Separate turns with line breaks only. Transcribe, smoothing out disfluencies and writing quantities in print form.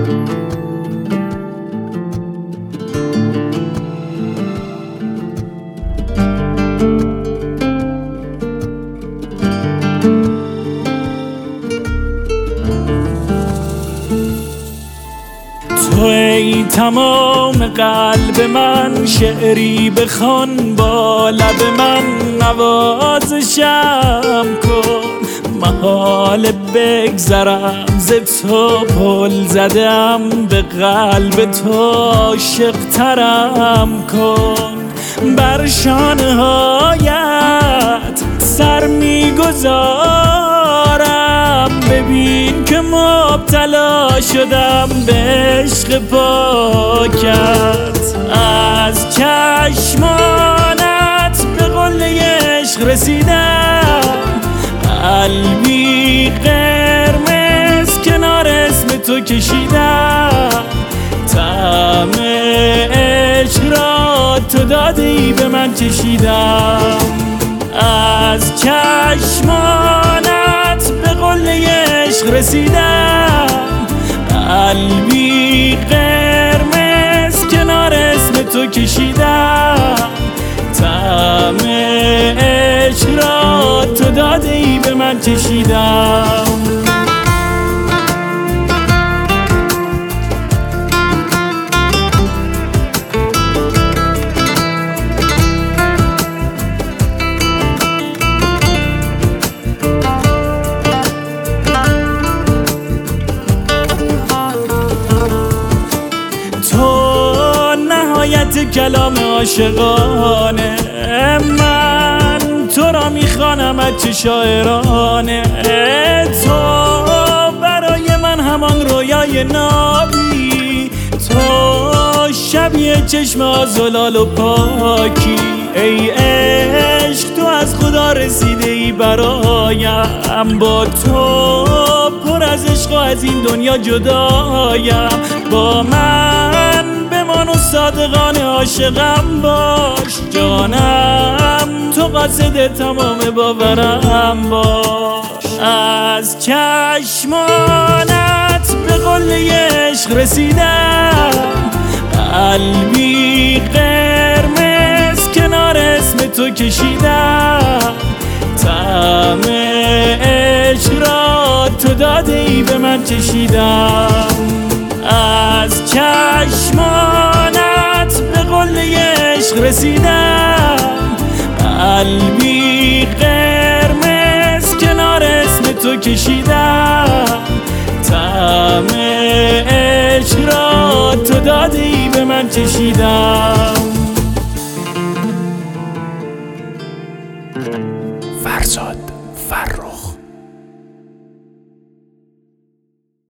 تو ای تمام قلب من، شعری بخوان با لب من، نوازشم کن محال بگذرم ز تو، پل زدم به قلب تو، عاشق ترم کن. بر شانه هایت سر میگذارم، ببین که مبتلا شدم به عشق پاکت. از چشمانت به قله عشق رسیدم، قلبی قرمز کنار اسم تو کشیدم. طعم عشق را تو دادی به من چشیدم. از چشمانت به قله عشق رسیدم، قلبی قرمز کنار اسم تو کشیدم. طعم عشق را تو دادی به من چشیدم. کلام عاشقانه من تو را میخوانم از چه شاعرانه. تو برای من همان رویای نابی، تو شبیه چشم آزلال و پاکی. ای عشق تو از خدا رسیده ای برایم، با تو پر از عشق و از این دنیا جدایم. با من بمان و صادقانه عاشقم باش، جانم تو قاصد تمام باورم باش. از چشمانت به قله عشق رسیدم، قلبی قرمز کنار اسم تو کشیدم. طعم عشق را تو دادی به من چشیدم. از چشمانت به قله عشق رسیدم، قلبی قرمز کنار اسم تو کشیدم. طعم عشق را تو دادی به من چشیدم.
فرزاد فرخ.